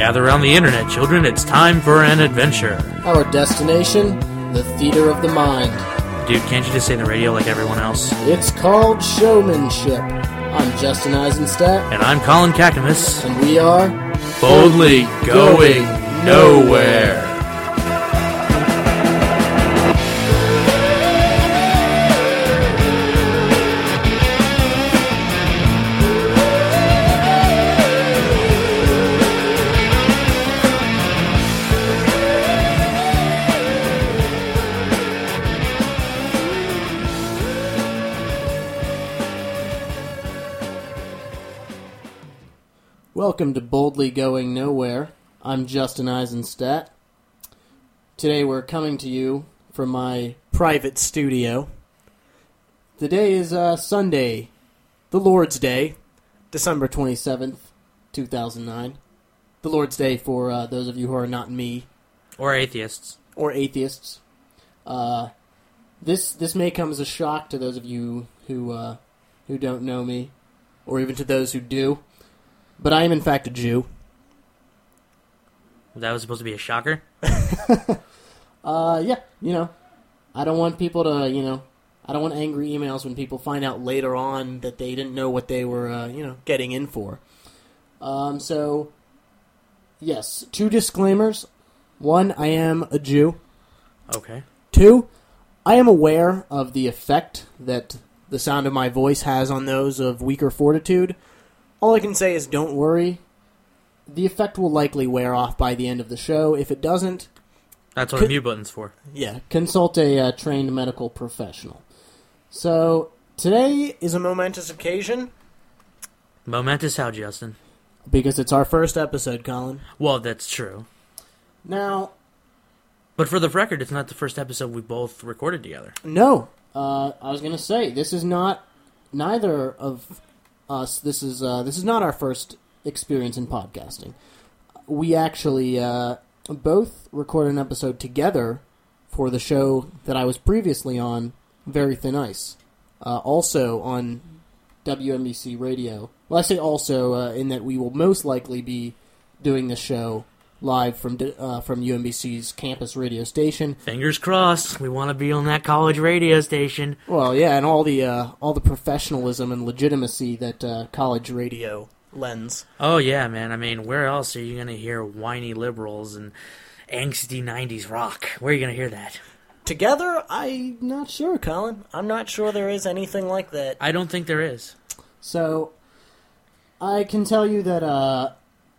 Gather around the internet, children. It's time for an adventure. Our destination, the theater of the mind. Dude, can't you just say the radio like everyone else? It's called showmanship. I'm Justin Eisenstadt. And I'm Colin Kakamas. And we are... Boldly Going Nowhere. Welcome to Boldly Going Nowhere. I'm Justin Eisenstadt. Today we're coming to you from my private studio. The day is Sunday, the Lord's Day, December 27th, 2009. The Lord's Day for those of you who are not me. Or atheists. Or atheists. This may come as a shock to those of you who don't know me, or even to those who do. But I am, in fact, a Jew. That was supposed to be a shocker? Yeah, I don't want people to, I don't want angry emails when people find out later on that they didn't know what they were, getting in for. So, yes, 2 disclaimers. 1, I am a Jew. Okay. 2, I am aware of the effect that the sound of my voice has on those of weaker fortitude. All I can say is don't worry. The effect will likely wear off by the end of the show. If it doesn't... That's what a mute button's for. Yeah, consult a trained medical professional. So, today is a momentous occasion. Momentous how, Justin? Because it's our first episode, Colin. Well, that's true. Now... But for the record, it's not the first episode we both recorded together. No. I was going to say, this is not... Neither of... us. This is not our first experience in podcasting. We actually both recorded an episode together for the show that I was previously on, Very Thin Ice, also on WNBC Radio. Well, I say also in that we will most likely be doing the show live from UMBC's campus radio station. Fingers crossed. We want to be on that college radio station. Well, yeah, and all the professionalism and legitimacy that college radio lends. Oh, yeah, man. I mean, where else are you going to hear whiny liberals and angsty 90s rock? Where are you going to hear that? Together? I'm not sure, Colin. I'm not sure there is anything like that. I don't think there is. So, I can tell you that,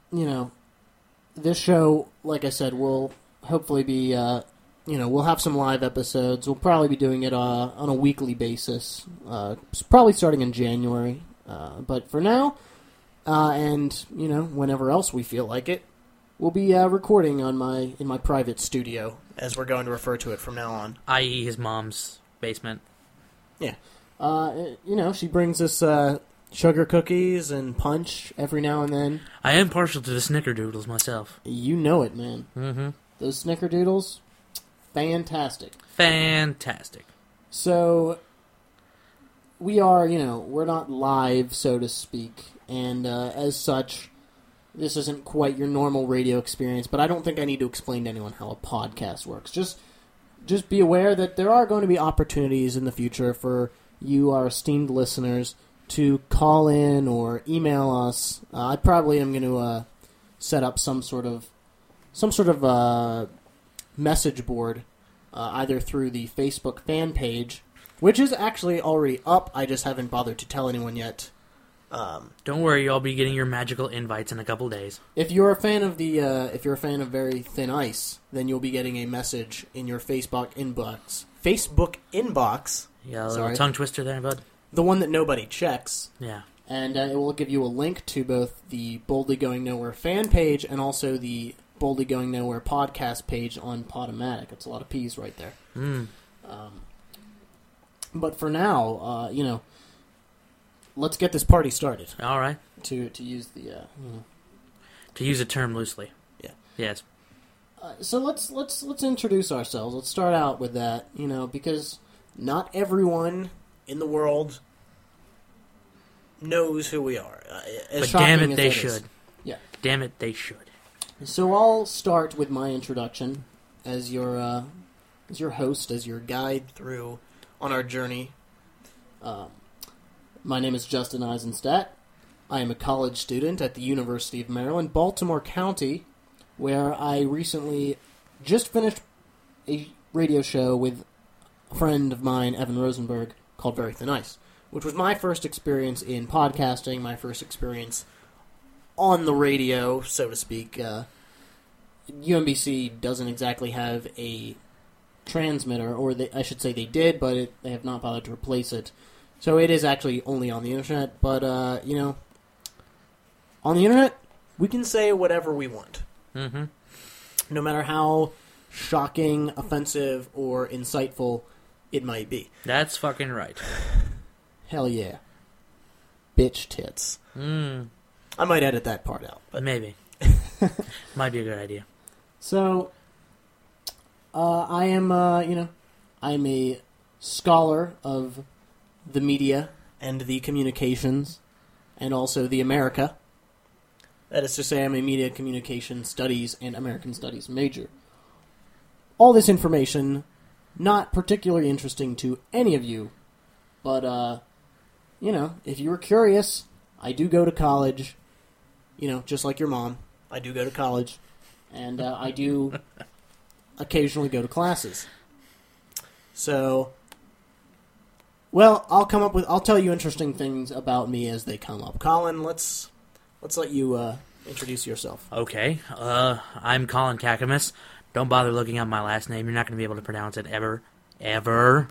this show, like I said, will hopefully be, we'll have some live episodes. We'll probably be doing it on a weekly basis, probably starting in January. But for now, and, whenever else we feel like it, we'll be recording in my private studio, as we're going to refer to it from now on. I.e. his mom's basement. Yeah. She brings us... sugar cookies and punch every now and then. I am partial to the snickerdoodles myself. You know it, man. Mm-hmm. Those snickerdoodles, fantastic. Fantastic. So, we are, we're not live, so to speak, and as such, this isn't quite your normal radio experience, but I don't think I need to explain to anyone how a podcast works. Just be aware that there are going to be opportunities in the future for you, our esteemed listeners, to call in or email us. I probably am going to set up some sort of message board, either through the Facebook fan page, which is actually already up. I just haven't bothered to tell anyone yet. Don't worry, you'll be getting your magical invites in a couple days. If you're a fan of Very Thin Ice, then you'll be getting a message in your Facebook inbox. Yeah, a little tongue twister there, bud. The one that nobody checks. Yeah. And it will give you a link to both the Boldly Going Nowhere fan page and also the Boldly Going Nowhere podcast page on Podomatic. It's a lot of P's right there. But for now, let's get this party started. All right. To use the... To use a term loosely. Yeah. Yes. So let's introduce ourselves. Let's start out with that, because not everyone in the world knows who we are. But damn it, they should. Yeah. Damn it, they should. So I'll start with my introduction as your host, as your guide through on our journey. My name is Justin Eisenstadt. I am a college student at the University of Maryland, Baltimore County, where I recently just finished a radio show with a friend of mine, Evan Rosenberg, called Very Thin Ice, which was my first experience in podcasting, my first experience on the radio, so to speak. UMBC doesn't exactly have a transmitter, or I should say they did, but they have not bothered to replace it. So it is actually only on the internet, but, on the internet, we can say whatever we want. Mm-hmm. No matter how shocking, offensive, or insightful it might be. That's fucking right. Hell yeah. Bitch tits. I might edit that part out. But maybe. Might be a good idea. So, I am, I'm a scholar of the media and the communications, and also the America. That is to say, I'm a media communication studies and American studies major. All this information, not particularly interesting to any of you, but, if you were curious, I do go to college, just like your mom. I do go to college, and I do occasionally go to classes. So, well, I'll tell you interesting things about me as they come up. Colin, let's let you introduce yourself. Okay. I'm Colin Kakamas. Don't bother looking up my last name. You're not going to be able to pronounce it ever. Ever.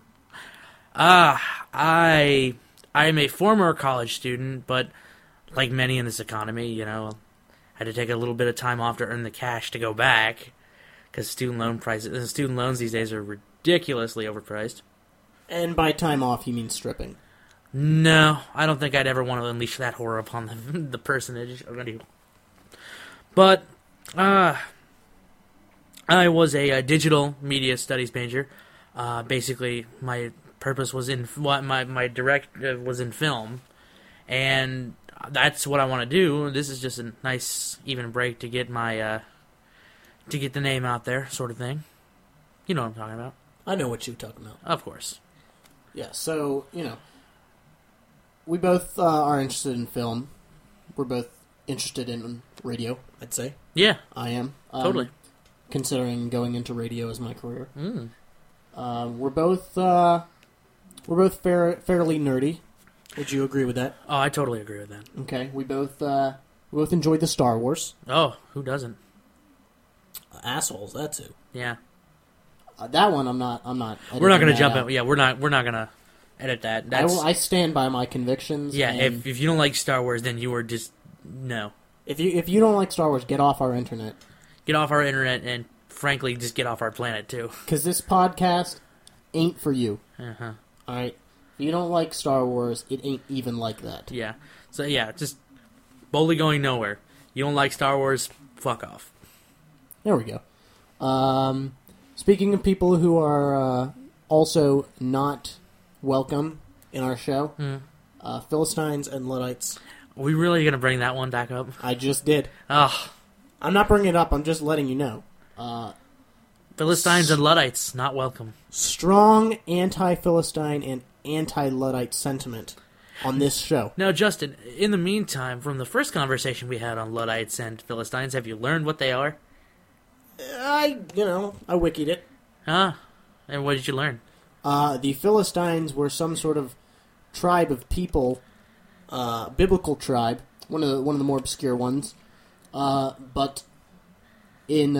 I'm a former college student, but like many in this economy, had to take a little bit of time off to earn the cash to go back, because student loans these days are ridiculously overpriced. And by time off, you mean stripping? No, I don't think I'd ever want to unleash that horror upon the personage. But, I was a digital media studies major. Basically, my purpose was my direct was in film, and that's what I want to do. This is just a nice even break to get my to get the name out there, sort of thing. You know what I'm talking about. I know what you're talking about. Of course. Yeah. So we both are interested in film. We're both interested in radio, I'd say. Yeah. I am. Totally. Considering going into radio as my career. We're both fairly nerdy. Would you agree with that? Oh, I totally agree with that. Okay. We both enjoyed the Star Wars. Oh, who doesn't? Assholes, that's who. Yeah. That one I'm not We're not going to jump out. in. Yeah, we're not going to edit that. I stand by my convictions. Yeah, if you don't like Star Wars, then you are just no. If you don't like Star Wars, get off our internet. Get off our internet, and frankly, just get off our planet too. Because this podcast ain't for you. Uh-huh. All right. If you don't like Star Wars, it ain't even like that. Yeah. So yeah, just boldly going nowhere. You don't like Star Wars? Fuck off. There we go. Speaking of people who are also not welcome in our show, Philistines and Luddites. Are we really going to bring that one back up? I just did. Ugh. I'm not bringing it up. I'm just letting you know. Philistines and Luddites, not welcome. Strong anti-Philistine and anti-Luddite sentiment on this show. Now, Justin, in the meantime, from the first conversation we had on Luddites and Philistines, have you learned what they are? I wikied it. Huh? And what did you learn? The Philistines were some sort of tribe of people, biblical tribe, one of the more obscure ones. But in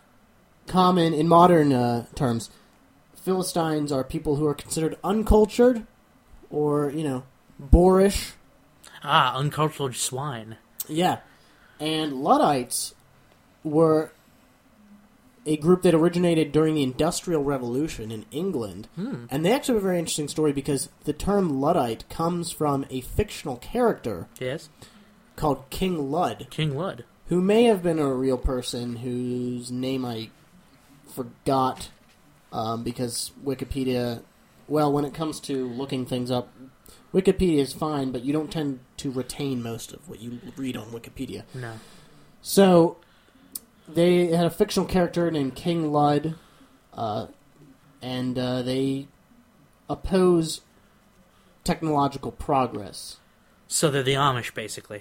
modern terms, Philistines are people who are considered uncultured, or boorish. Uncultured swine. Yeah, and Luddites were a group that originated during the Industrial Revolution in England. And they actually have a very interesting story because the term Luddite comes from a fictional character Yes. called King Lud. King Lud. Who may have been a real person whose name I forgot because Wikipedia... Well, when it comes to looking things up, Wikipedia is fine, but you don't tend to retain most of what you read on Wikipedia. No. So, they had a fictional character named King Lud, and they oppose technological progress. So they're the Amish, basically.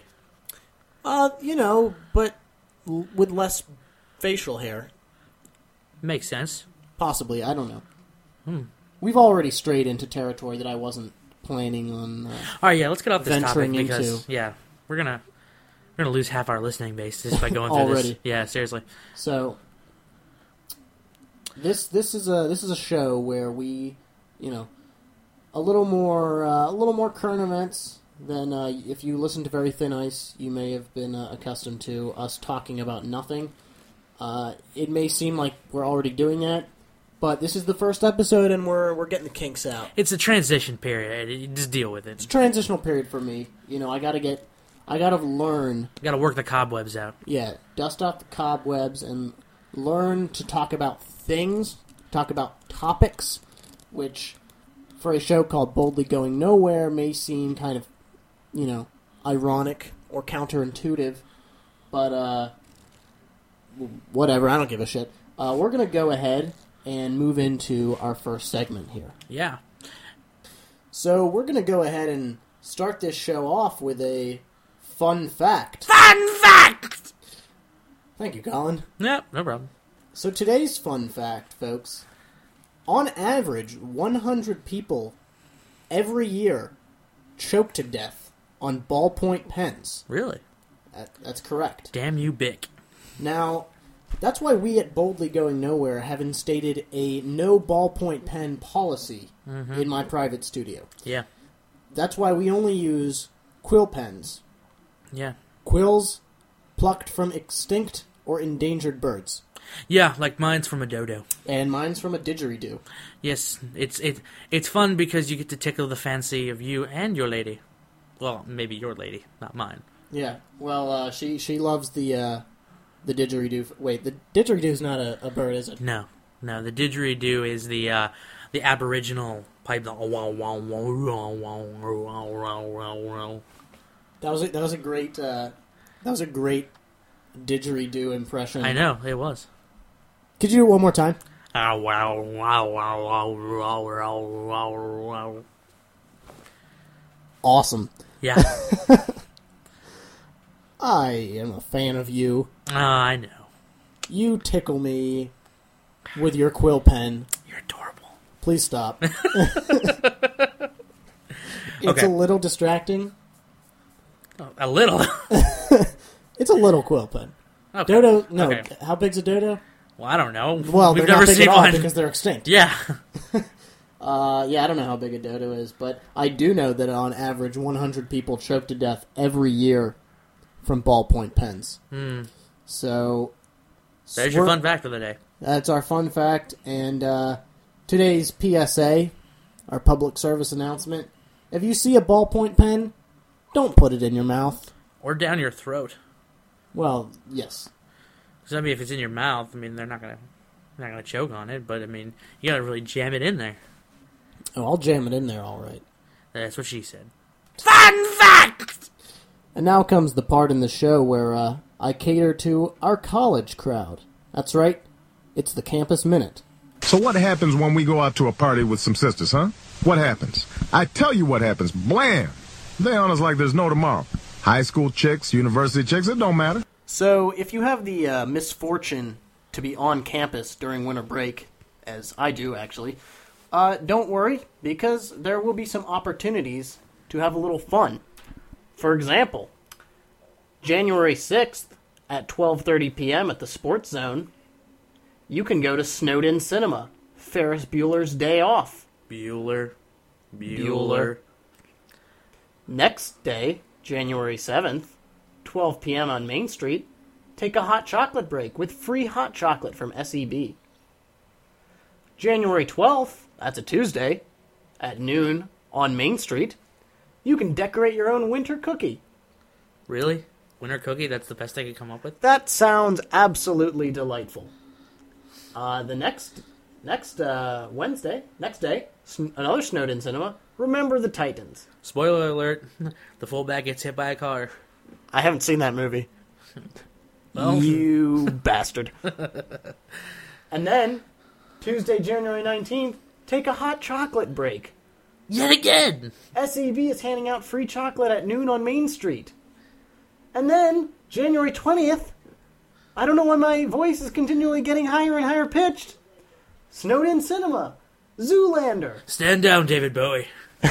But with less facial hair. Makes sense. Possibly, I don't know. We've already strayed into territory that I wasn't planning on. All right, yeah, let's get off this topic venturing because into. we're gonna lose half our listening base just by going through Already. this. Yeah, seriously. So this is a show where we, a little more current events than if you listen to Very Thin Ice, you may have been accustomed to us talking about nothing. It may seem like we're already doing that, but this is the first episode, and we're getting the kinks out. It's a transition period. You just deal with it. It's a transitional period for me. I gotta learn. You gotta work the cobwebs out. Yeah, dust off the cobwebs and learn to talk about things, talk about topics, which for a show called Boldly Going Nowhere may seem kind of, ironic or counterintuitive, but whatever, I don't give a shit. We're gonna go ahead and move into our first segment here. Yeah. So we're gonna go ahead and start this show off with a fun fact. Fun fact! Thank you, Colin. Yeah, no problem. So today's fun fact, folks, on average, 100 people every year choke to death on ballpoint pens. Really? That's correct. Damn you, Bic. Now, that's why we at Boldly Going Nowhere have instated a no ballpoint pen policy in my private studio. Yeah. That's why we only use quill pens. Yeah. Quills plucked from extinct or endangered birds. Yeah, like mine's from a dodo. And mine's from a didgeridoo. Yes, it's fun because you get to tickle the fancy of you and your lady. Well, maybe your lady, not mine. Yeah, well, she loves the didgeridoo. Wait, the didgeridoo's not a bird, is it? No, the didgeridoo is the Aboriginal pipe. That was a great didgeridoo impression. I know, it was. Could you do it one more time? Awesome. Yeah. I am a fan of you. I know. You tickle me with your quill pen. You're adorable. Please stop. It's Okay. a little distracting. A little. It's a little quill pen. Okay. Dodo, no. Okay. How big's a dodo? Well, I don't know. Well, We've they're never not big seen at all one. because they're extinct. Yeah. Yeah, I don't know how big a dodo is, but I do know that on average 100 people choke to death every year from ballpoint pens. So There's your fun fact of the day. That's our fun fact, and today's PSA, our public service announcement. If you see a ballpoint pen, don't put it in your mouth. Or down your throat. Well, yes. Because, I mean, if it's in your mouth, I mean, they're not gonna choke on it, but, I mean, you gotta really jam it in there. Oh, I'll jam it in there, all right. That's what she said. Fun fact! And now comes the part in the show where I cater to our college crowd. That's right. It's the Campus Minute. So what happens when we go out to a party with some sisters, huh? What happens? I tell you what happens. Blam! They on us like there's no tomorrow. High school chicks, university chicks, it don't matter. So, if you have the misfortune to be on campus during winter break, as I do actually, don't worry, because there will be some opportunities to have a little fun. For example, January 6th at 12:30 p.m. at the Sports Zone, you can go to Snowden Cinema, Ferris Bueller's Day Off. Bueller. Next day, January 7th, 12 p.m. on Main Street, take a hot chocolate break with free hot chocolate from SEB. January 12th, that's a Tuesday, at noon on Main Street, you can decorate your own winter cookie. Really? Winter cookie? That's the best I could come up with? That sounds absolutely delightful. The next Wednesday, next day, another Snowden Cinema, Remember the Titans. Spoiler alert, the fullback gets hit by a car. I haven't seen that movie. Well. You bastard. And then, Tuesday, January 19th, take a hot chocolate break. Yet again! SEB is handing out free chocolate at noon on Main Street. And then, January 20th, I don't know why my voice is continually getting higher and higher pitched. Snowden Cinema, Zoolander. Stand down, David Bowie.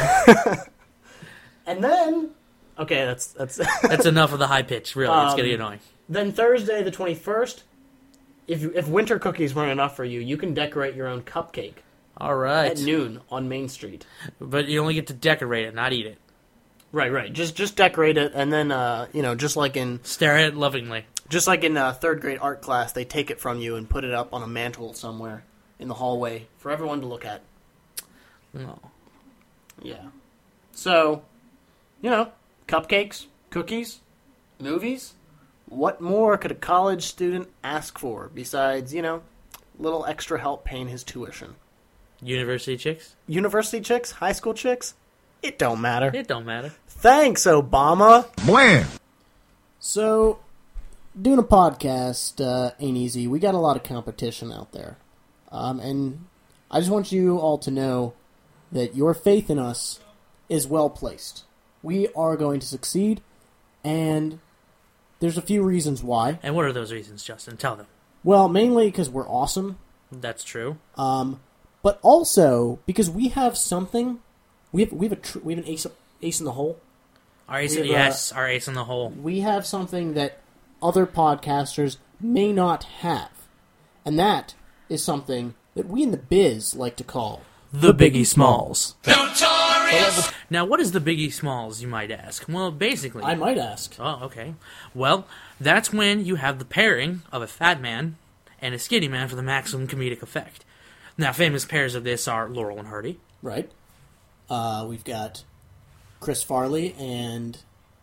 And then, okay, that's That's enough of the high pitch, really. It's getting annoying. Then Thursday, the 21st, if winter cookies weren't enough for you, you can decorate your own cupcake All right. at noon on Main Street. But you only get to decorate it, not eat it. Right. Just decorate it, and then just like in Stare at it lovingly. third grade art class, they take it from you and put it up on a mantle somewhere in the hallway for everyone to look at. No. Yeah. So, cupcakes, cookies, movies. What more could a college student ask for besides, little extra help paying his tuition? University chicks? University chicks? High school chicks? It don't matter. It don't matter. Thanks, Obama. Blam! So, doing a podcast ain't easy. We got a lot of competition out there. And I just want you all to know that your faith in us is well placed. We are going to succeed, and there's a few reasons why. And what are those reasons, Justin? Tell them. Well, mainly because we're awesome, That's true. but also because we have something. We have an ace in the hole. Our ace, We have, our ace in the hole. We have something that other podcasters may not have, and that is something that we in the biz like to call The Biggie Smalls. Now, what is the Biggie Smalls, you might ask? Well, basically... I might ask. Oh, okay. Well, that's when you have the pairing of a fat man and a skinny man for the maximum comedic effect. Now, famous pairs of this are Laurel and Hardy. Right. We've got Chris Farley and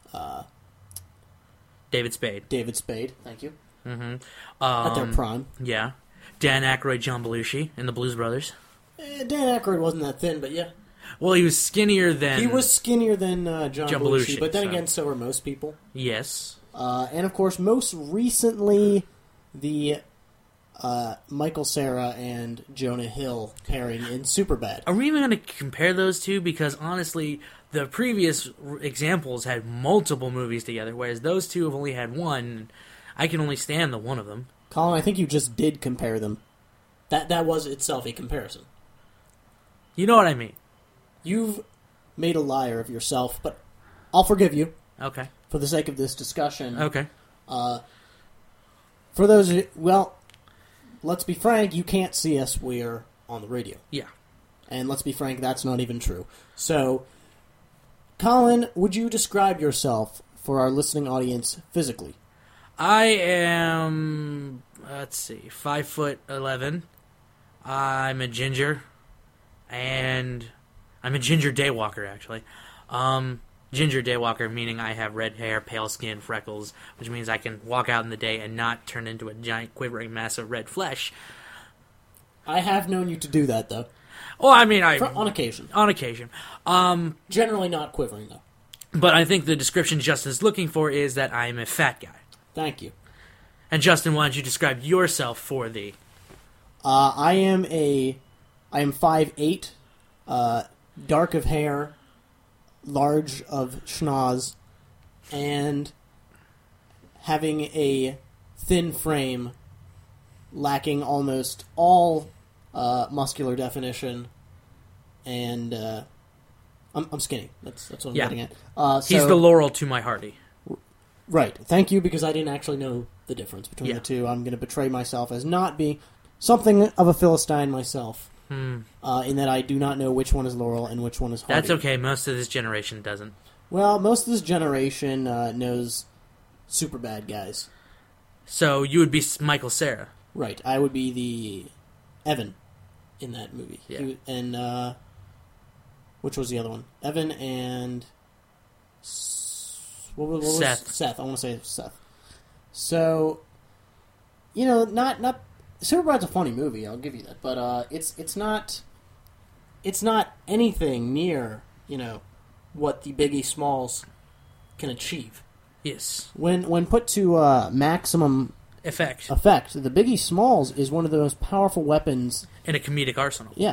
David Spade. David Spade. Thank you. At their prime. Yeah. Dan Aykroyd, John Belushi in the Blues Brothers. Dan Aykroyd wasn't that thin, but yeah. Well, he was skinnier than... He was skinnier than John Belushi, but then so- again, so were most people. Yes. And of course, most recently, the Michael Cera and Jonah Hill pairing in Superbad. Are we even going to compare those two? Because honestly, the previous examples had multiple movies together, whereas those two have only had one. I can only stand the one of them. Colin, I think you just did compare them. That was itself a comparison. You know what I mean? You've made a liar of yourself, but I'll forgive you Okay. for the sake of this discussion. Okay. For those, well, let's be frank, you can't see us. We're on the radio. Yeah. And let's be frank, that's not even true. So, Colin, would you describe yourself for our listening audience physically? I am, 5'11". I'm a ginger. And I'm a ginger daywalker, actually. Ginger daywalker, meaning I have red hair, pale skin, freckles, which means I can walk out in the day and not turn into a giant quivering mass of red flesh. I have known you to do that, though. Well, I mean, On occasion. On occasion. Generally not quivering, though. But I think the description Justin's looking for is that I'm a fat guy. Thank you. And Justin, why don't you describe yourself for the... I am 5'8", dark of hair, large of schnoz, and having a thin frame, lacking almost all muscular definition, and I'm skinny. That's what I'm getting at. He's the Laurel to my Hardy. Right. Thank you, because I didn't actually know the difference between the two. I'm going to betray myself as not being something of a Philistine myself. In that I do not know which one is Laurel and which one is Hardy. That's okay. Most of this generation doesn't. Well, most of this generation knows Superbad guys. So you would be Michael Cera. Right. I would be the Evan in that movie. Yeah. And which was the other one? Evan and what was Seth. Seth. I want to say Seth. So, not Superbad's a funny movie. I'll give you that, but it's not anything near what the Biggie Smalls can achieve. Yes. When put to maximum Effect. effect, the Biggie Smalls is one of the most powerful weapons. In a comedic arsenal. Yeah.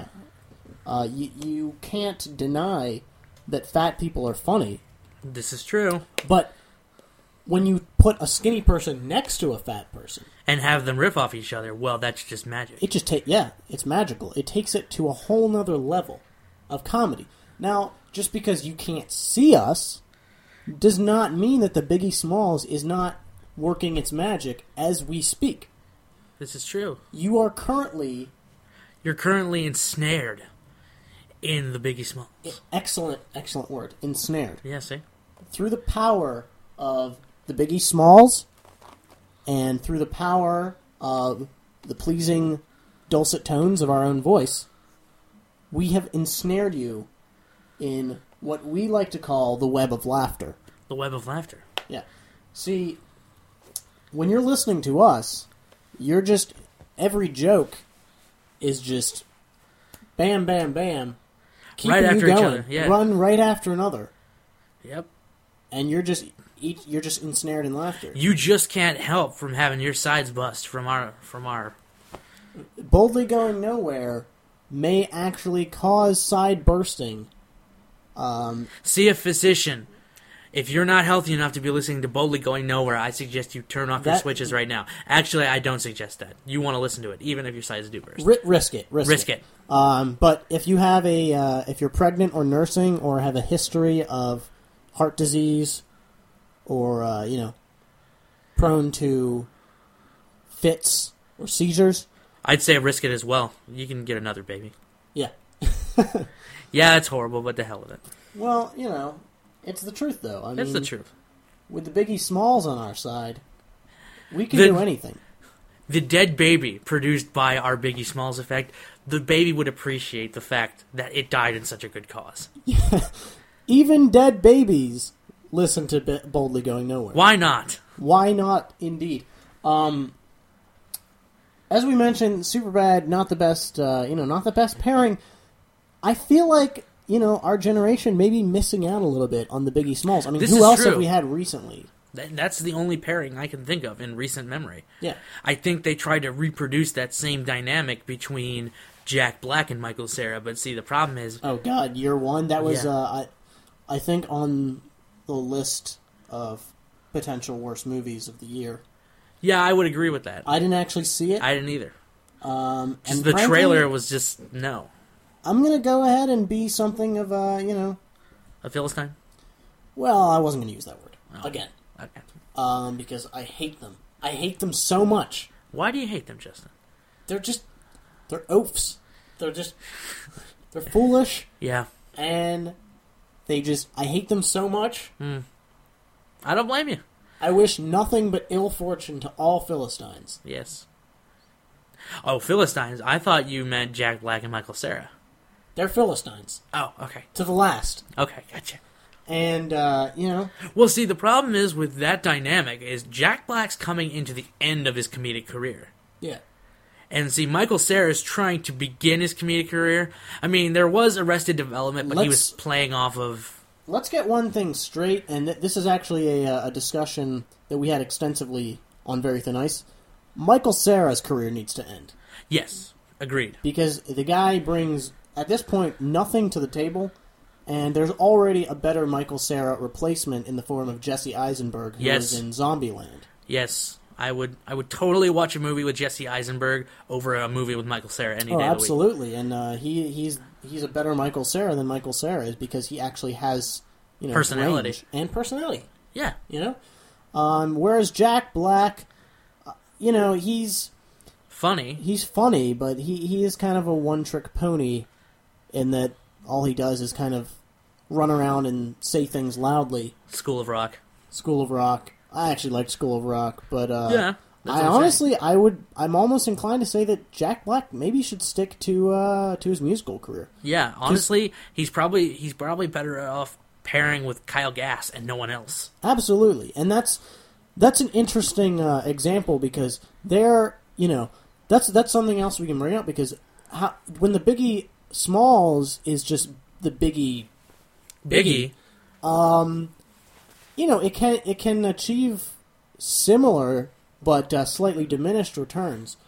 You can't deny that fat people are funny, This is true. but when you put a skinny person next to a fat person, And have them riff off each other, well, that's just magic. it just it's magical. It takes it to a whole nother level of comedy. Now, just because you can't see us does not mean that the Biggie Smalls is not working its magic as we speak. This is true. You are currently You're currently ensnared in the Biggie Smalls. excellent word, ensnared. Yeah, see? Through the power of the Biggie Smalls and through the power of the pleasing dulcet tones of our own voice, we have ensnared you in what we like to call the web of laughter. The web of laughter. Yeah. See, when you're listening to us, you're just... every joke is just bam, bam, bam. Keeping Right after you each going. other, yeah. Run right after another. Yep. And you're just ensnared in laughter. You just can't help from having your sides bust from our Boldly Going Nowhere may actually cause side bursting. See a physician. If you're not healthy enough to be listening to Boldly Going Nowhere, I suggest you turn off your switches right now. Actually, I don't suggest that. You want to listen to it, even if your sides do burst. Risk it. Risk it. But if you have if you're pregnant or nursing or have a history of heart disease or, prone to fits or seizures, I'd say risk it as well. You can get another baby. yeah. Yeah, it's horrible, but the hell with it. Well, it's the truth, though. I That's mean, the truth. with the Biggie Smalls on our side, we can The- do anything. The dead baby produced by our Biggie Smalls effect, the baby would appreciate the fact that it died in such a good cause. Even dead babies listen to Boldly Going Nowhere. Why not? Why not, indeed? As we mentioned, Superbad, not the best, not the best pairing. I feel like, our generation may be missing out a little bit on the Biggie Smalls. I mean, This who is else true. have we had recently? That's the only pairing I can think of in recent memory. Yeah. I think they tried to reproduce that same dynamic between Jack Black and Michael Cera, but see, the problem is... Oh, God, Year One? That was, Yeah. I think, on the list of potential worst movies of the year. Yeah, I would agree with that. I didn't actually see it. I didn't either. And The frankly, trailer was just, no. I'm going to go ahead and be something of A Philistine? well, I wasn't going to use that word. Oh. Again. Okay. Because I hate them. I hate them so much. Why do you hate them, Justin? They're oafs. They're foolish, Yeah. and I hate them so much. I don't blame you. I wish nothing but ill fortune to all Philistines. Yes. Oh, Philistines. I thought you meant Jack Black and Michael Cera. They're Philistines. Oh, okay. To the last. Okay, gotcha. And, Well, see, the problem is with that dynamic is Jack Black's coming into the end of his comedic career. yeah. And see, Michael Cera is trying to begin his comedic career. I mean, there was Arrested Development, but he was playing off of... Let's get one thing straight, and this is actually a discussion that we had extensively on Very Thin Ice. Michael Cera's career needs to end. Yes, agreed. Because the guy brings, at this point, nothing to the table, and there's already a better Michael Cera replacement in the form of Jesse Eisenberg, who Yes. is in Zombieland. Yes, I would totally watch a movie with Jesse Eisenberg over a movie with Michael Cera any day of the week. Absolutely, and he's a better Michael Cera than Michael Cera is because he actually has Personality. range and personality. Yeah. Whereas Jack Black, he's Funny. but he is kind of a one-trick pony in that all he does is kind of run around and say things loudly. School of Rock. School of Rock. I actually liked School of Rock, but Yeah. that's I what I'm honestly, I'm almost inclined to say that Jack Black maybe should stick to his musical career. Yeah, honestly, he's probably better off pairing with Kyle Gass and no one else. Absolutely, and that's an interesting example because that's something else we can bring up because when the Biggie Smalls is just the Biggie, it can achieve similar but slightly diminished returns.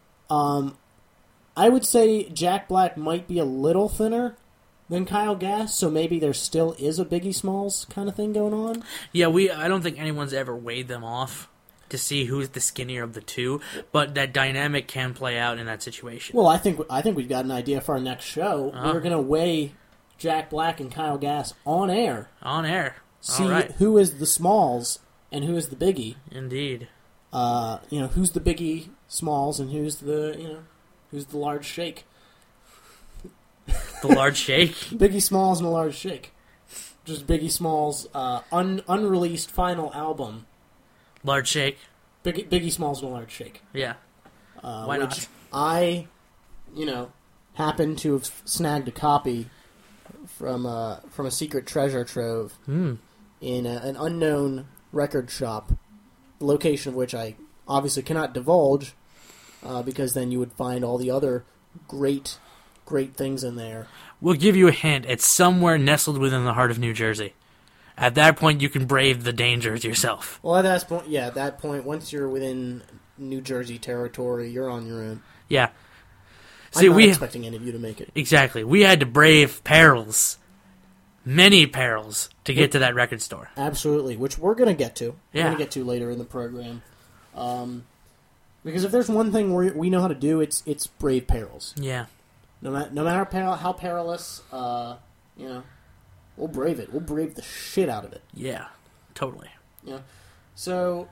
I would say Jack Black might be a little thinner than Kyle Gass, so maybe there still is a Biggie Smalls kind of thing going on. Yeah, I don't think anyone's ever weighed them off to see who's the skinnier of the two, but that dynamic can play out in that situation. Well, I think we've got an idea for our next show. We're going to weigh Jack Black and Kyle Gass on air. On air. See All right. who is the Smalls and who is the Biggie. Indeed. Who's the Biggie Smalls and who's the large shake. The large shake? Biggie Smalls and the large shake. Just Biggie Smalls' unreleased final album. Large shake? Biggie Smalls and the large shake. Yeah. Why which not? I, happen to have snagged a copy from a secret treasure trove in an unknown record shop, the location of which I obviously cannot divulge, because then you would find all the other great things in there. We'll give you a hint. It's somewhere nestled within the heart of New Jersey. At that point, you can brave the dangers yourself. Well, at that point, once you're within New Jersey territory, you're on your own. Yeah. See, I'm not expecting any of you to make it. Exactly. We had to brave perils. Many perils to get to that record store. Absolutely, which we're going to get to. Yeah. We're going to get to later in the program. Because if there's one thing we know how to do, it's brave perils. Yeah. No matter how perilous, we'll brave it. We'll brave the shit out of it. Yeah, totally. Yeah. So,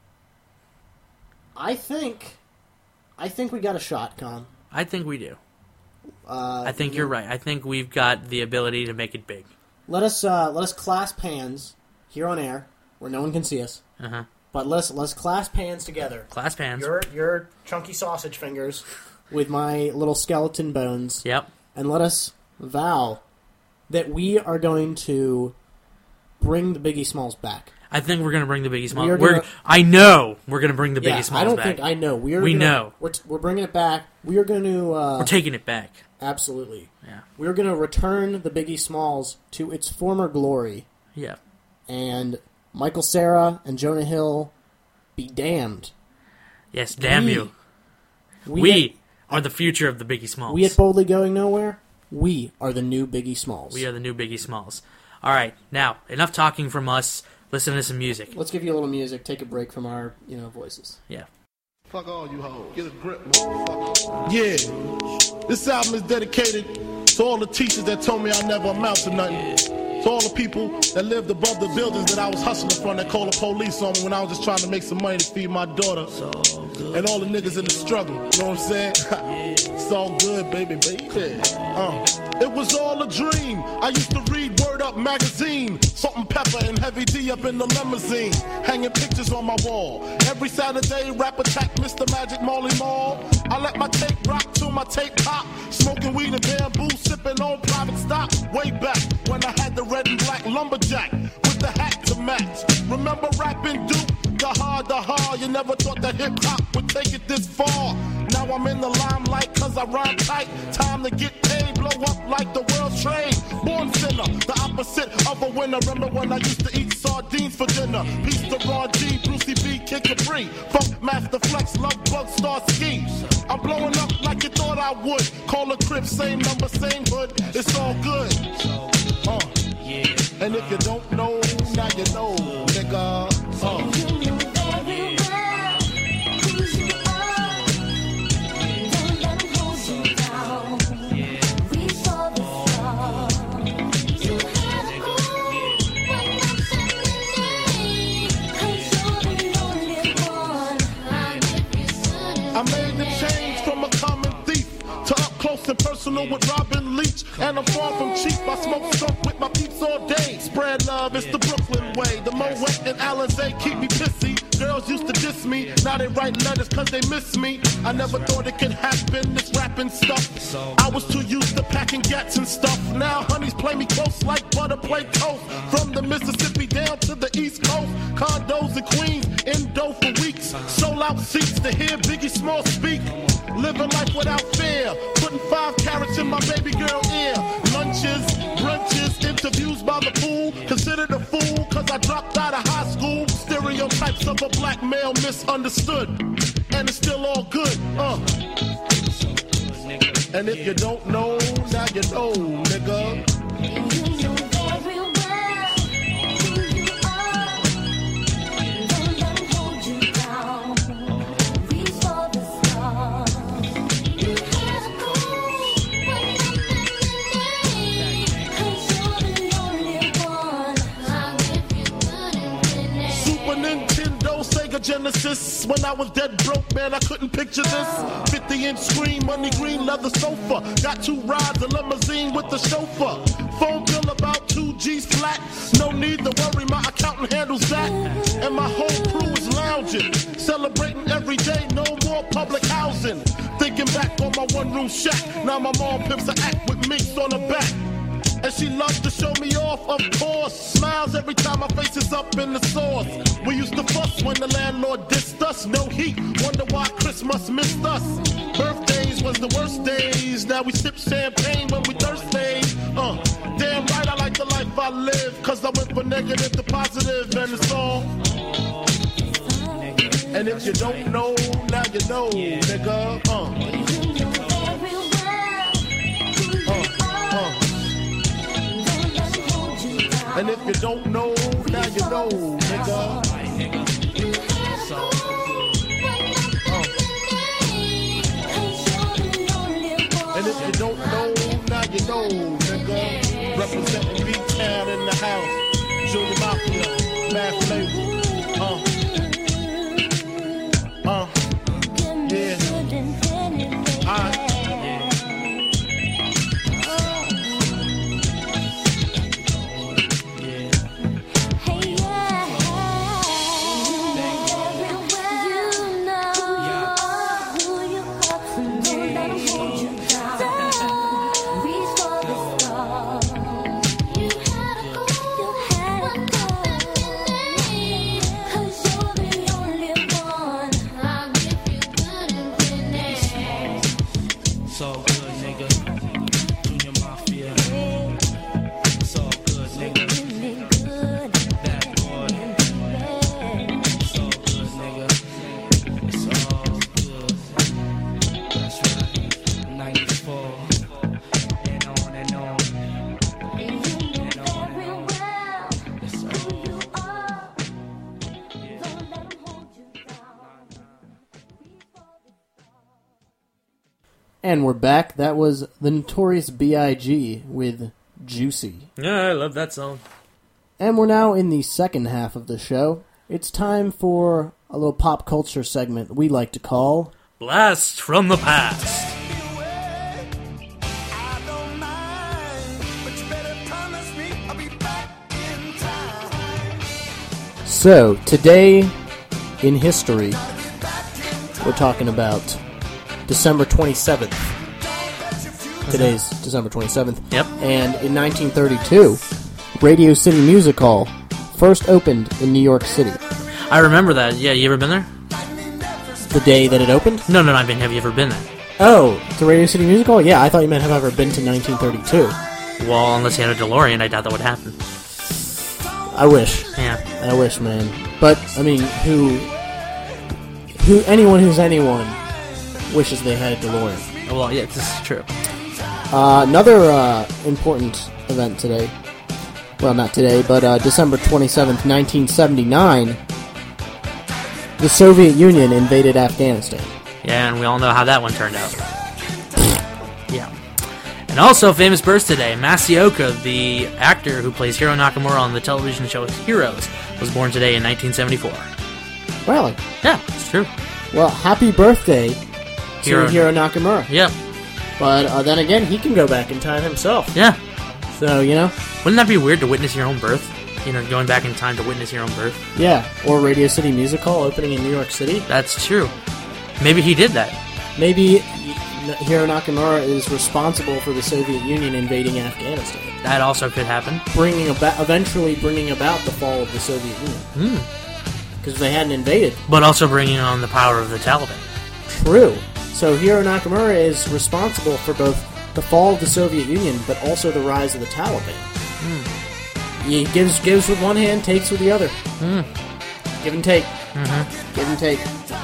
I think we got a shot, Con. I think we do. I think you're right. I think we've got the ability to make it big. Let us clasp hands here on air, where no one can see us. Uh-huh. But let's clasp hands together. Clasp hands. Your chunky sausage fingers with my little skeleton bones. Yep. And let us vow that we are going to bring the Biggie Smalls back. I think we're going to bring the Biggie Smalls. Gonna, I know we're going to bring the Biggie Smalls back. I don't think I know. We know. We're bringing it back. We are going to... we're taking it back. Absolutely. Yeah. We're going to return the Biggie Smalls to its former glory. Yeah. And Michael Cera and Jonah Hill be damned. Yes, damn you. We are the future of the Biggie Smalls. We at Boldly Going Nowhere, we are the new Biggie Smalls. We are the new Biggie Smalls. All right, now, enough talking from us. Listen to some music. Let's give you a little music, take a break from our, voices. Yeah. Fuck all you hoes. Get a grip, motherfucker. Yeah. This album is dedicated to all the teachers that told me I never amount to nothing. To all the people that lived above the buildings that I was hustling from that called the police on me when I was just trying to make some money to feed my daughter. And all the niggas in the struggle. You know what I'm saying? It's all good, baby. It was all a dream. I used to read Word Up magazine. Salt and Pepper and Heavy D up in the limousine. Hanging pictures on my wall. Every Saturday, rap attack Mr. Magic Molly Mall. I let my tape rock till my tape pop. Smoking weed and bamboo, sipping on private stock. Way back when I had the red and black lumberjack with the hat to match. Remember rapping Duke? The hard, you never thought that hip-hop would take it this far. Now I'm in the limelight cause I rhyme tight. Time to get paid, blow up like the world's trade. Born sinner, the opposite of a winner. Remember when I used to eat sardines for dinner? Peace to Ron G, Brucey B, Kid Capri. Funk Master Flex, Love Bug, Star Ski. I'm blowing up like you thought I would. Call a crib, same number, same hood. It's all good. And if you don't know, now you know, nigga. I made the change from a common thief to up close and personal with Robin Leach. And I'm far from cheap. I smoke skunk with my peeps all day. Spread love, it's the Brooklyn way. The Moet and Alizé keep me pissy. Girls used to diss me, now they write letters cause they miss me. I never thought it could happen, this rapping stuff. I was too used to packing gats and stuff. Now honeys play me close like butter play toast. From the Mississippi down to the East Coast. Condos in Queens, in dough for weeks. Sold out seats to hear Biggie Smalls speak. Living life without fear. Putting 5 carats in my baby girl ear. Lunches, brunches, interviews by the pool. Considered a fool cause I dropped out of high school. Stereotypes of a black male misunderstood. And it's still all good, And if you don't know, now you know, nigga. Genesis. When I was dead broke, man, I couldn't picture this. 50-inch screen, money green, leather sofa. Got 2 rides, a limousine with the chauffeur. Phone bill about 2 G's flat. No need to worry, my accountant handles that. And my whole crew is lounging, celebrating every day, no more public housing. Thinking back on my one-room shack. Now my mom pimps an act with minks on her back. And she loves to show me off, of course. Smiles every time my face is up in the sauce. We used to fuss when the landlord dissed us. No heat, wonder why Christmas missed us. Birthdays was the worst days. Now we sip champagne when we thirsty. Damn right I like the life I live. Cause I went from negative to positive and it's all. And if you don't know, now you know, nigga. And if you don't know, now you know, nigga. And if you don't know, now you know, nigga. Representing B-Town in the house. Junior Mafia, Mad Flavor. Yeah. And we're back. That was the Notorious B.I.G. with Juicy. Yeah, I love that song. And we're now in the second half of the show. It's time for a little pop culture segment we like to call Blast from the Past. So, today in history, we're talking about December 27th. Today's December 27th. Yep. And in 1932, Radio City Music Hall first opened in New York City. I remember that. Yeah, you ever been there? The day that it opened? No, I mean, have you ever been there? Oh, the Radio City Music Hall? Yeah, I thought you meant have I ever been to 1932. Well, unless you had a DeLorean, I doubt that would happen. I wish. Yeah. I wish, man. But, I mean, anyone who's anyone wishes they had a DeLorean. Well, yeah, this is true. Another important event today. Well, not today, but December 27th, 1979, the Soviet Union invaded Afghanistan. Yeah, and we all know how that one turned out. Yeah. And also, famous births today. Masaoka, the actor who plays Hiro Nakamura on the television show Heroes, was born today in 1974. Really? Yeah, it's true. Well, happy birthday to Hiro Nakamura. Yep. But then again, he can go back in time himself. Yeah. So, you know. Wouldn't that be weird to witness your own birth? You know, going back in time to witness your own birth? Yeah. Or Radio City Music Hall opening in New York City. That's true. Maybe he did that. Maybe Hiro Nakamura is responsible for the Soviet Union invading Afghanistan. That also could happen. Eventually bringing about the fall of the Soviet Union. Because they hadn't invaded. But also bringing on the power of the Taliban. True. So Hiro Nakamura is responsible for both the fall of the Soviet Union, but also the rise of the Taliban. He gives with one hand, takes with the other. Give and take. Give and take.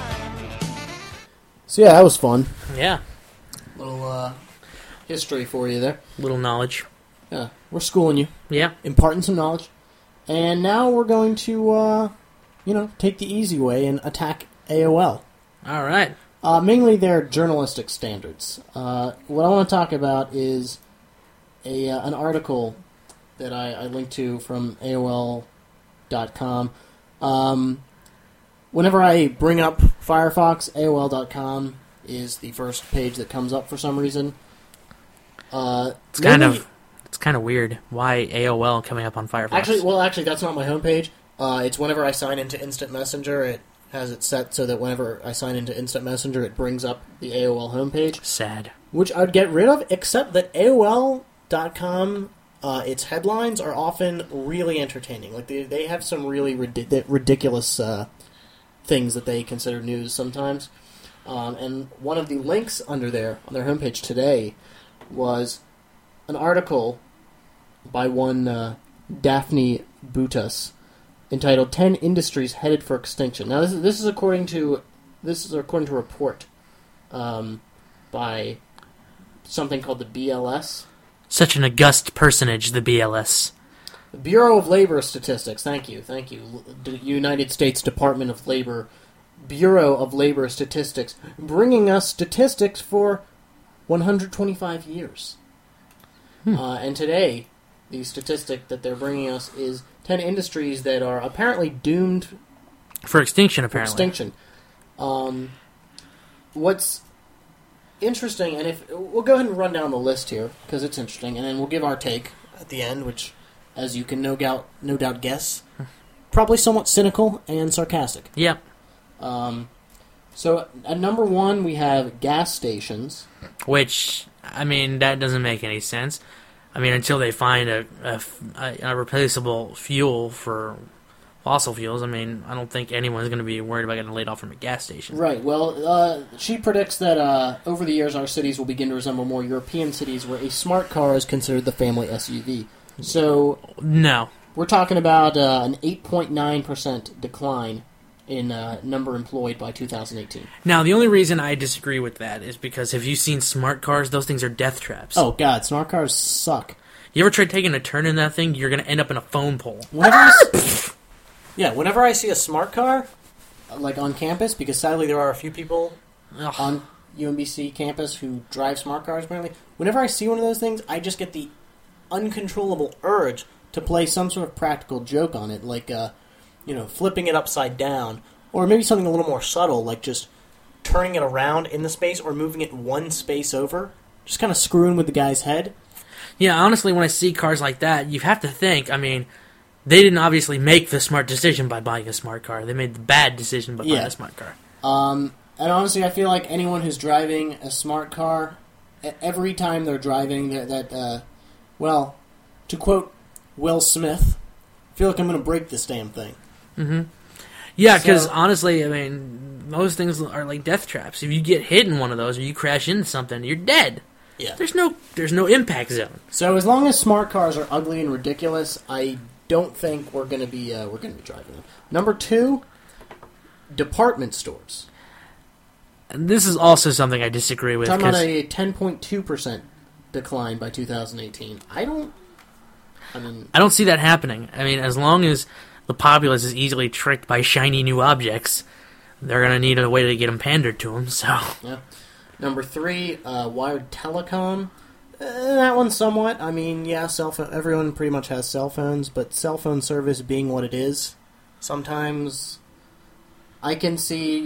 So yeah, that was fun. Yeah. Little history for you there. Little knowledge. Yeah, we're schooling you, Yeah. imparting some knowledge, and now we're going to, take the easy way and attack AOL. All right. Mainly their journalistic standards. What I want to talk about is an article that I linked to from AOL.com. Whenever I bring up Firefox, AOL.com is the first page that comes up for some reason. It's kind of weird. Why AOL coming up on Firefox? Actually, that's not my homepage. It's whenever I sign into Instant Messenger, it has it set so that whenever I sign into Instant Messenger, it brings up the AOL homepage. Sad. Which I'd get rid of, except that AOL.com, its headlines are often really entertaining. Like, they have some really ridiculous things that they consider news sometimes. And one of the links under there, on their homepage today, was an article by one Daphne Butas entitled 10 Industries Headed for Extinction. Now, this is according to a report by something called the BLS. Such an august personage, the BLS. The Bureau of Labor Statistics. Thank you. The United States Department of Labor, Bureau of Labor Statistics, bringing us statistics for 125 years. And today, the statistic that they're bringing us is 10 industries that are apparently doomed for extinction. What's interesting, and if we'll go ahead and run down the list here because it's interesting, and then we'll give our take at the end, which, as you can no doubt guess, probably somewhat cynical and sarcastic. Yep. So at number one, we have gas stations, which, I mean, that doesn't make any sense. I mean, until they find a replaceable fuel for fossil fuels, I mean, I don't think anyone's going to be worried about getting laid off from a gas station. Right. Well, she predicts that over the years, our cities will begin to resemble more European cities where a smart car is considered the family SUV. So, no. We're talking about an 8.9% decline in number employed by 2018. Now, the only reason I disagree with that is because have you seen smart cars? Those things are death traps. Oh, God, smart cars suck. You ever tried taking a turn in that thing? You're going to end up in a phone pole. Whenever I see a smart car, like on campus, because sadly there are a few people on UMBC campus who drive smart cars, apparently. Whenever I see one of those things, I just get the uncontrollable urge to play some sort of practical joke on it, like, flipping it upside down, or maybe something a little more subtle, like just turning it around in the space or moving it one space over, just kind of screwing with the guy's head. Yeah, honestly, when I see cars like that, you have to think, I mean, they didn't obviously make the smart decision by buying a smart car. They made the bad decision by buying a smart car. And honestly, I feel like anyone who's driving a smart car, every time they're driving, to quote Will Smith, I feel like I'm going to break this damn thing. Mm-hmm. Yeah, because honestly, I mean, those things are like death traps. If you get hit in one of those or you crash into something, you're dead. Yeah. There's no impact zone. So as long as smart cars are ugly and ridiculous, I don't think we're going to be driving them. Number two, department stores. And this is also something I disagree with. Talking about a 10.2% decline by 2018. I don't see that happening. I mean, as long as the populace is easily tricked by shiny new objects, they're going to need a way to get them pandered to them. So. Yeah. Number three, wired telecom. That one somewhat. I mean, yeah, cell phone. Everyone pretty much has cell phones, but cell phone service being what it is, sometimes I can see,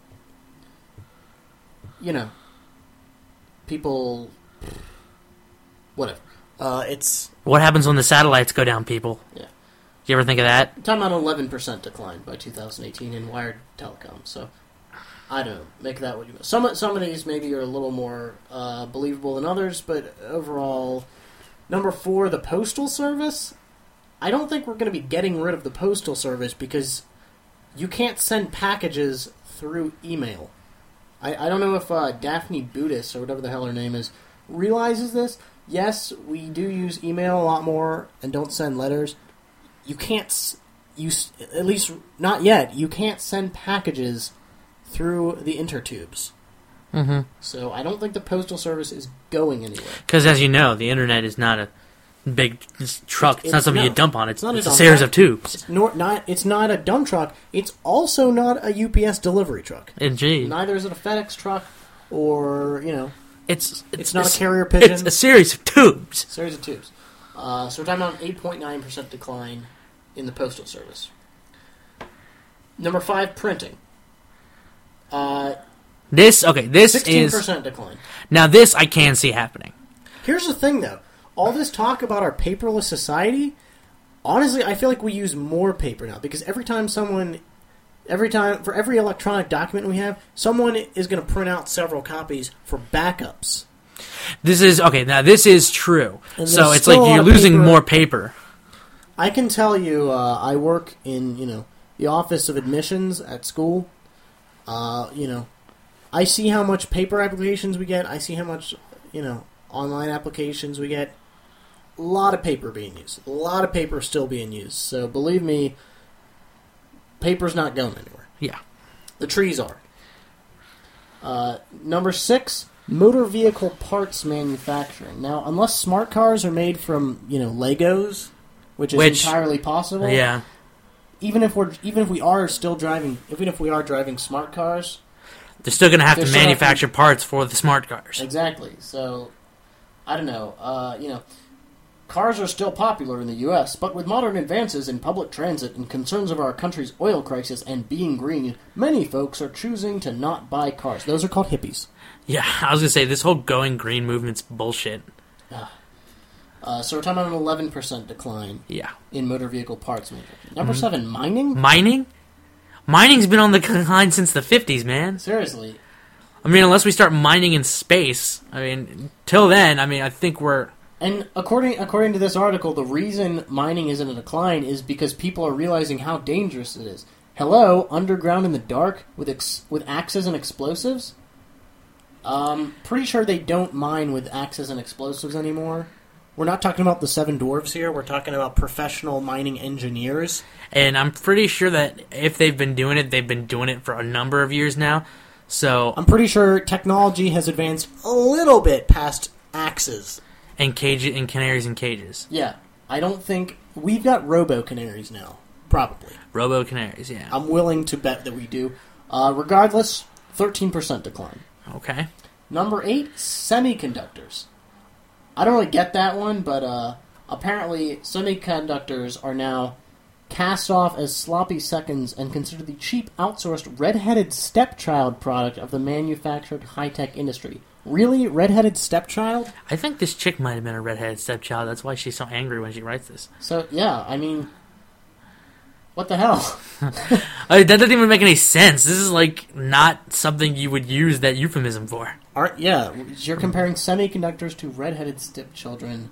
people. Whatever. It's what happens when the satellites go down, people. Yeah. Do you ever think of that? I'm talking about 11% decline by 2018 in wired telecom. So. I don't know. Make that what you will. Some of these maybe are a little more believable than others, but overall, number four, the Postal Service. I don't think we're going to be getting rid of the Postal Service because you can't send packages through email. I don't know if Daphne Butas, or whatever the hell her name is, realizes this. Yes, we do use email a lot more and don't send letters, you can't, at least not yet, you can't send packages through the intertubes. Mm-hmm. So I don't think the Postal Service is going anywhere. Because as you know, the internet is not a big truck. It's not something you dump on. It's not a dump series truck. of tubes. It's not a dump truck. It's also not a UPS delivery truck. Indeed. Neither is it a FedEx truck or, It's not a carrier pigeon. It's a series of tubes. Series of tubes. So we're talking about an 8.9% decline in the Postal Service. Number 5, printing. This 16% decline. Now this I can see happening. Here's the thing, though. All this talk about our paperless society, honestly, I feel like we use more paper now, because for every electronic document we have, someone is going to print out several copies for backups. This is true. And So there's it's still like a lot you're of losing paper. more paper. I can tell you, I work in, the Office of Admissions at school. I see how much paper applications we get. I see how much, online applications we get. A lot of paper being used. A lot of paper still being used. So believe me, paper's not going anywhere. Yeah. The trees are. Number 6, motor vehicle parts manufacturing. Now, unless smart cars are made from, Legos, which is entirely possible. Yeah. Even if we are driving smart cars, They're still going to have to manufacture parts for the smart cars. Exactly. So, I don't know. Cars are still popular in the U.S., but with modern advances in public transit and concerns of our country's oil crisis and being green, many folks are choosing to not buy cars. Those are called hippies. Yeah, I was going to say, this whole going green movement's bullshit. So we're talking about an 11% decline in motor vehicle parts manufacturing. Number 7, mining? Mining? Mining's been on the decline since the 50s, man. Seriously. I mean, unless we start mining in space. I mean, till then, I think we're... And according to this article, the reason mining is in a decline is because people are realizing how dangerous it is. Hello, underground in the dark with axes and explosives? Pretty sure they don't mine with axes and explosives anymore. We're not talking about the Seven Dwarves here. We're talking about professional mining engineers. And I'm pretty sure that if they've been doing it for a number of years now. So I'm pretty sure technology has advanced a little bit past axes. And canaries in cages. Yeah. I don't think... We've got robo-canaries now. Probably. Robo-canaries, yeah. I'm willing to bet that we do. Regardless, 13% decline. Okay. Number 8, semiconductors. I don't really get that one, but apparently semiconductors are now cast off as sloppy seconds and considered the cheap, outsourced, red-headed stepchild product of the manufactured high-tech industry. Really? Red-headed stepchild? I think this chick might have been a red-headed stepchild. That's why she's so angry when she writes this. So, yeah, what the hell? That doesn't even make any sense. This is, not something you would use that euphemism for. You're comparing semiconductors to red-headed stepchildren.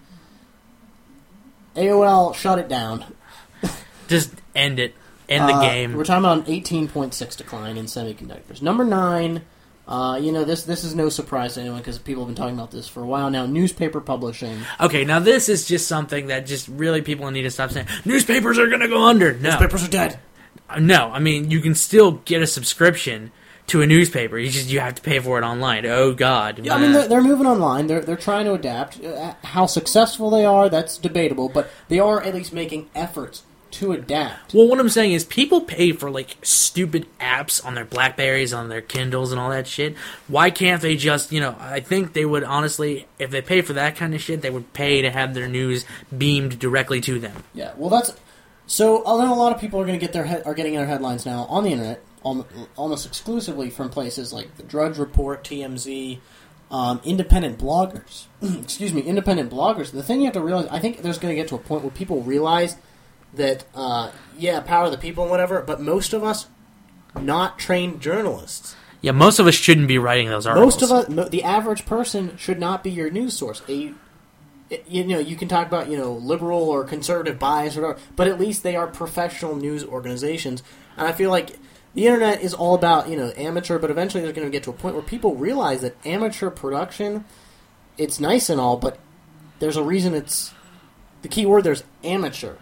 AOL, shut it down. Just end it. End the game. We're talking about an 18.6 decline in semiconductors. Number 9, this is no surprise to anyone because people have been talking about this for a while now. Newspaper publishing. Okay, now this is just something that just really people need to stop saying. Newspapers are going to go under. No. Newspapers are dead. No, you can still get a subscription to a newspaper. You have to pay for it online. Oh, God. Yeah, they're moving online. They're trying to adapt. How successful they are, that's debatable, but they are at least making efforts to adapt. Well, what I'm saying is people pay for, stupid apps on their BlackBerries, on their Kindles, and all that shit. Why can't they just, I think they would, honestly, if they pay for that kind of shit, they would pay to have their news beamed directly to them. Yeah, well, that's... So, I know a lot of people are getting their headlines now on the internet, almost exclusively from places like the Drudge Report, TMZ, independent bloggers. Independent bloggers. The thing you have to realize, I think there's going to get to a point where people realize that, power of the people and whatever, but most of us, not trained journalists. Yeah, most of us shouldn't be writing those articles. Most of us, the average person should not be your news source. You can talk about, liberal or conservative bias or whatever, but at least they are professional news organizations. And I feel like the internet is all about, amateur, but eventually they're going to get to a point where people realize that amateur production, it's nice and all, but there's a reason the key word there's amateur.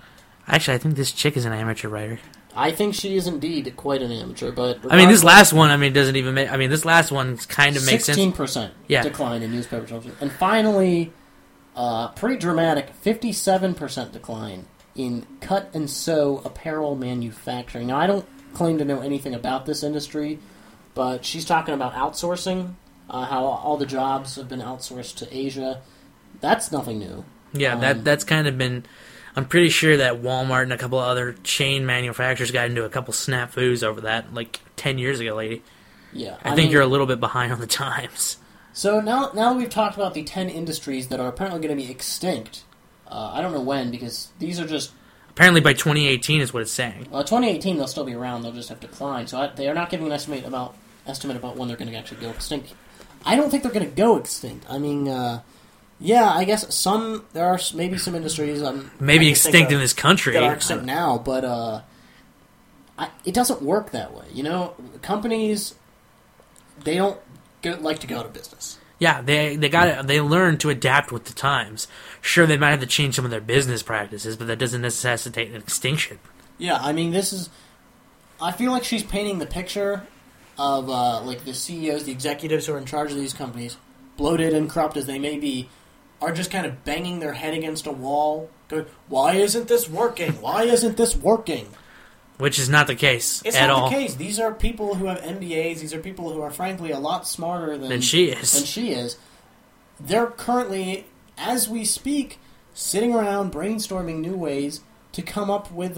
Actually, I think this chick is an amateur writer. I think she is indeed quite an amateur, but I mean, this last one, doesn't even make... I mean, this last one kind of makes sense. 16% Yeah. decline in newspaper television. And finally, pretty dramatic, 57% decline in cut and sew apparel manufacturing. Now, I don't claim to know anything about this industry, but she's talking about outsourcing, how all the jobs have been outsourced to Asia. That's nothing new. Yeah, that's kind of been... I'm pretty sure that Walmart and a couple of other chain manufacturers got into a couple snafus over that, like 10 years ago, lady. Yeah, I think you're a little bit behind on the times. So now we've talked about the 10 industries that are apparently going to be extinct. I don't know when, because these are just... Apparently by 2018 is what it's saying. 2018 they'll still be around, they'll just have declined. So they are not giving an estimate about when they're going to actually go extinct. I don't think they're going to go extinct. I mean... yeah, I guess there are maybe some industries maybe extinct in this country that are extinct now, but it doesn't work that way. You know, companies, they don't like to go out of business. Yeah, they learn to adapt with the times. Sure, they might have to change some of their business practices, but that doesn't necessitate an extinction. Yeah, I mean, I feel like she's painting the picture of like the CEOs, the executives who are in charge of these companies, bloated and corrupt as they may be, are just kind of banging their head against a wall, going, "Why isn't this working? Why isn't this working?" Which is not the case it's at all. It's not the case. These are people who have MBAs. These are people who are, frankly, a lot smarter than she is. They're currently, as we speak, sitting around brainstorming new ways to come up with,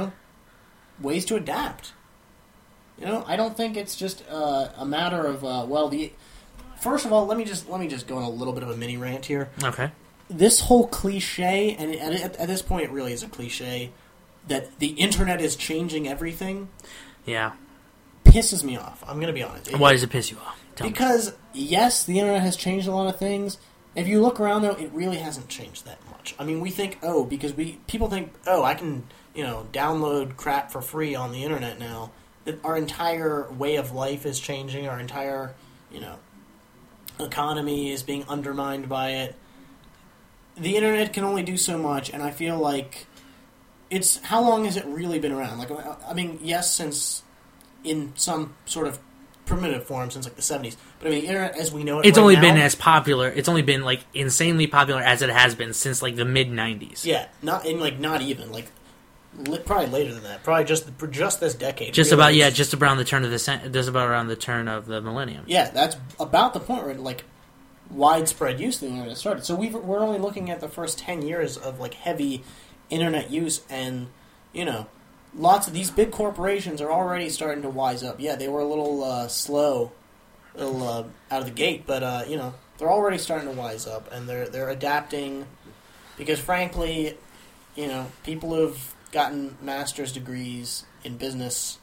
ways to adapt. I don't think it's just a matter of First of all, let me just go on a little bit of a mini rant here. Okay. This whole cliche, and at this point it really is a cliche, that the internet is changing everything. Yeah. Pisses me off. I'm going to be honest. Why does it piss you off? Because, yes, the internet has changed a lot of things. If you look around, though, it really hasn't changed that much. I mean, we think, people think, I can, download crap for free on the internet now. That our entire way of life is changing. Our entire, economy is being undermined by it. The internet can only do so much, and I feel like how long has it really been around? Like, I mean, yes, since in some sort of primitive form since like the 70s, but I mean, the internet as we know it, it's right only now, been as popular. It's only been like insanely popular as it has been since like the mid 90s. Yeah, not even probably later than that. Probably just this decade. Just around the turn of the millennium. Yeah, that's about the point where like widespread use of the internet started. So we're only looking at the first 10 years of like heavy internet use, and lots of these big corporations are already starting to wise up. Yeah, they were a little slow, out of the gate, but they're already starting to wise up, and they're adapting because frankly, people who've gotten master's degrees in business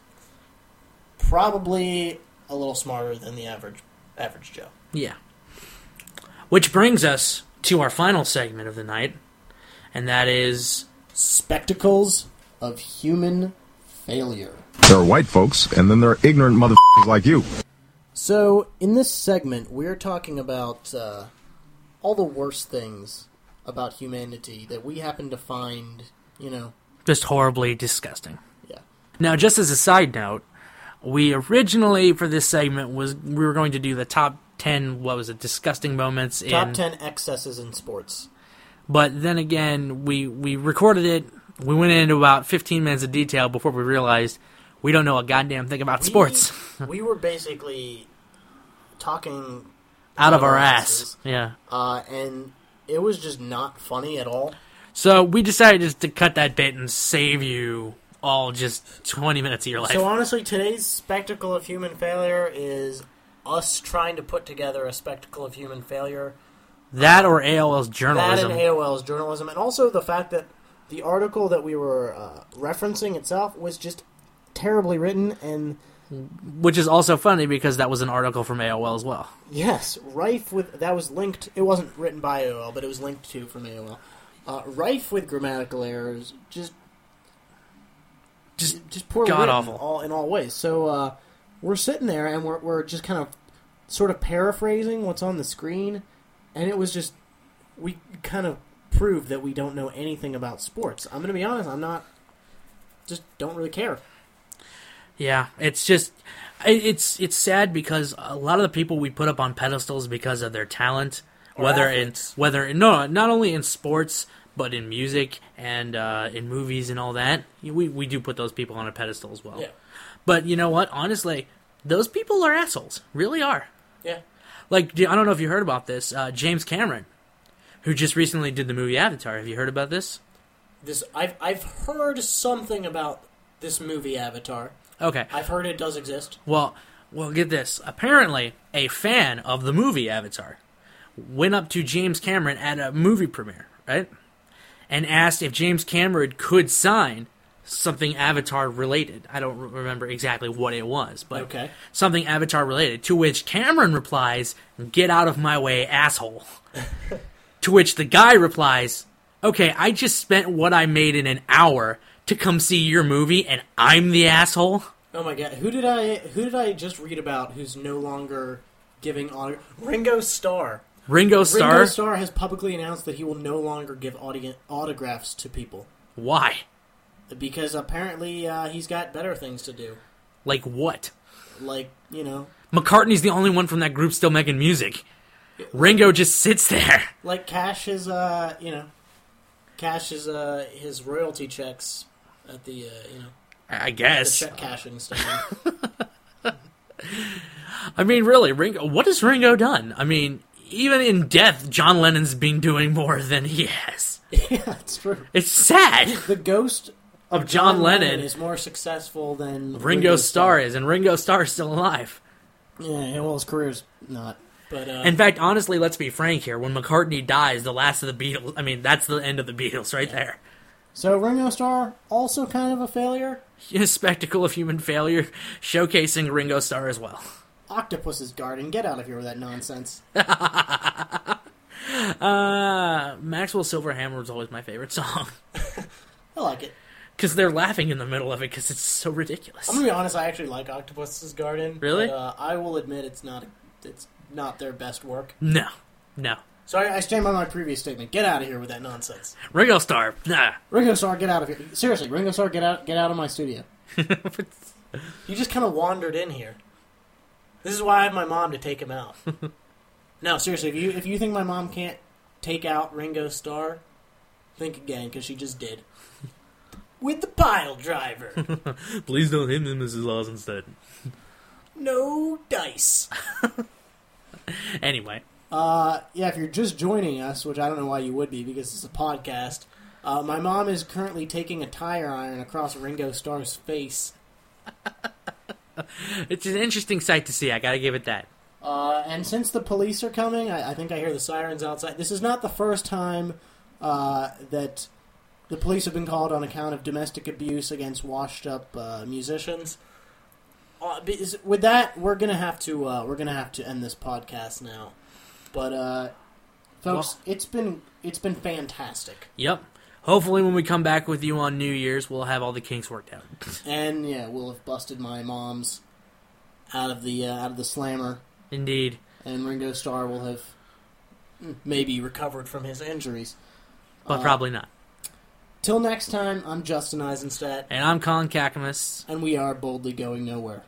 probably a little smarter than the average Joe. Yeah. Which brings us to our final segment of the night, and that is Spectacles of Human Failure. There are white folks, and then there are ignorant motherfuckers like you. So, in this segment, we're talking about all the worst things about humanity that we happen to find, just horribly disgusting. Yeah. Now, just as a side note, we originally, for this segment, we were going to do the top 10, disgusting moments in... Top 10 excesses in sports. But then again, we recorded it, we went into about 15 minutes of detail before we realized we don't know a goddamn thing about sports. We were basically talking... out of our ass. Yeah. And it was just not funny at all. So we decided just to cut that bit and save you all just 20 minutes of your life. So honestly, today's spectacle of human failure is us trying to put together a spectacle of human failure. That or AOL's journalism. That and AOL's journalism. And also the fact that the article that we were referencing itself was just terribly written, and which is also funny because that was an article from AOL as well. Yes, rife with... That was linked... It wasn't written by AOL, but it was linked to from AOL. Rife with grammatical errors, just poorly god written awful in all ways. So we're sitting there and we're just kind of sort of paraphrasing what's on the screen, and it was just we kind of prove that we don't know anything about sports. I'm going to be honest, just don't really care. Yeah, it's just it's sad because a lot of the people we put up on pedestals because of their talent, not only in sports but in music and in movies and all that, we do put those people on a pedestal as well. Yeah. But you know what? Honestly, those people are assholes. Really are. Yeah. Like, I don't know if you heard about this. James Cameron, who just recently did the movie Avatar. Have you heard about this? I've heard something about this movie Avatar. Okay. I've heard it does exist. Well, get this. Apparently, a fan of the movie Avatar went up to James Cameron at a movie premiere, right? And asked if James Cameron could sign something Avatar related. I don't remember exactly what it was, but okay. Something Avatar related. To which Cameron replies, "Get out of my way, asshole." To which the guy replies, "Okay, I just spent what I made in an hour to come see your movie, and I'm the asshole." Oh my god, who did I just read about who's no longer giving Ringo Starr. Ringo Starr has publicly announced that he will no longer give autographs to people. Why? Because apparently he's got better things to do. Like what? Like, McCartney's the only one from that group still making music. Ringo just sits there. Like Cash is, his royalty checks at the, I guess. The check cashing stuff. I mean, really, Ringo, what has Ringo done? I mean, even in death, John Lennon's been doing more than he has. Yeah, it's true. It's sad. The ghost of John Lennon is more successful than Ringo Starr is, and Ringo Starr is still alive. Yeah, well, his career's not. But in fact, honestly, let's be frank here. When McCartney dies, the last of the Beatles, I mean, that's the end of the Beatles right there. So Ringo Starr, also kind of a failure? A spectacle of human failure, showcasing Ringo Starr as well. Octopus's Garden, get out of here with that nonsense. Maxwell Silverhammer was always my favorite song. I like it. Because they're laughing in the middle of it because it's so ridiculous. I'm going to be honest, I actually like Octopus's Garden. Really? But, I will admit it's not their best work. No. So I stand by my previous statement. Get out of here with that nonsense. Ringo Starr, nah. Ringo Starr, get out of here. Seriously, Ringo Starr, get out of my studio. You just kind of wandered in here. This is why I have my mom to take him out. No, seriously, if you think my mom can't take out Ringo Starr, think again, because she just did. With the pile driver. Please don't hit me, Mrs. Laws, instead. No dice. Anyway. If you're just joining us, which I don't know why you would be, because it's a podcast, my mom is currently taking a tire iron across Ringo Starr's face. It's an interesting sight to see, I gotta give it that. And since the police are coming, I think I hear the sirens outside. This is not the first time that the police have been called on account of domestic abuse against washed-up musicians. With that, we're gonna have to end this podcast now. But folks, it's been fantastic. Yep. Hopefully, when we come back with you on New Year's, we'll have all the kinks worked out. And yeah, we'll have busted my mom's out of the slammer. Indeed. And Ringo Starr will have maybe recovered from his injuries, but probably not. Till next time, I'm Justin Eisenstadt. And I'm Colin Kakamas. And we are Boldly Going Nowhere.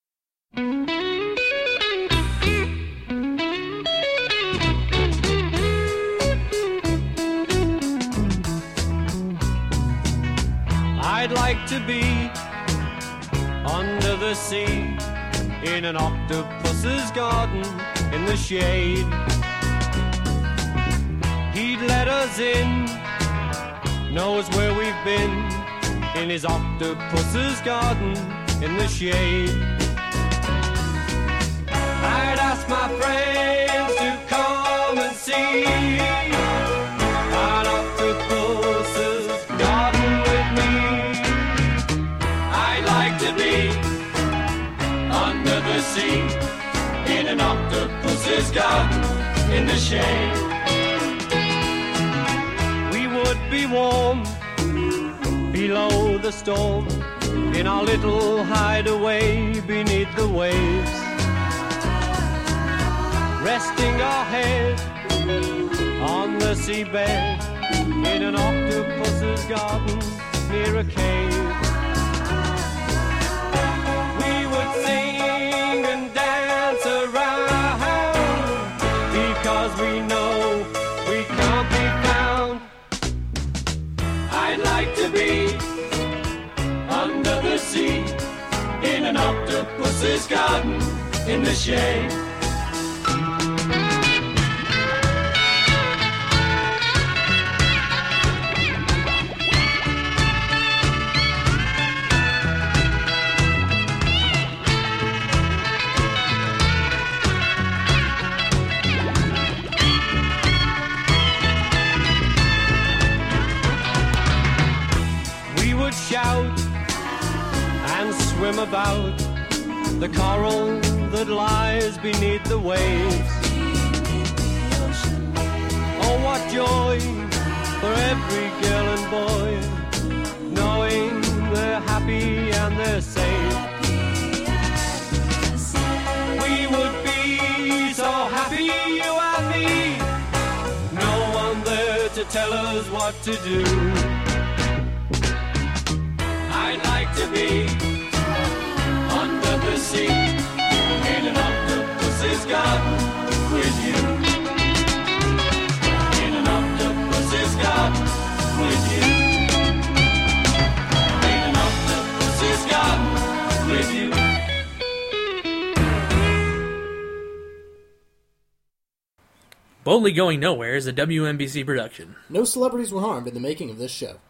I'd like to be under the sea in an octopus's garden in the shade. He'd let us in, knows where we've been, in his octopus's garden in the shade. I'd ask my friends to come and see an octopus's garden with me. I'd like to be under the sea in an octopus's garden in the shade. Be warm below the storm in our little hideaway beneath the waves, resting our head on the seabed in an octopus's garden near a cave. We would sing and dance around because we know we can't be found. I'd like to be under the sea in an octopus's garden in the shade. Shout and swim about the coral that lies beneath the waves. Oh, what joy for every girl and boy, knowing they're happy and they're safe. We would be so happy, you and me, no one there to tell us what to do. I'd like to be under the sea in an octopus's garden with you. In an octopus's garden with you. In an octopus's garden with you. Boldly Going Nowhere is a WNBC production. No celebrities were harmed in the making of this show.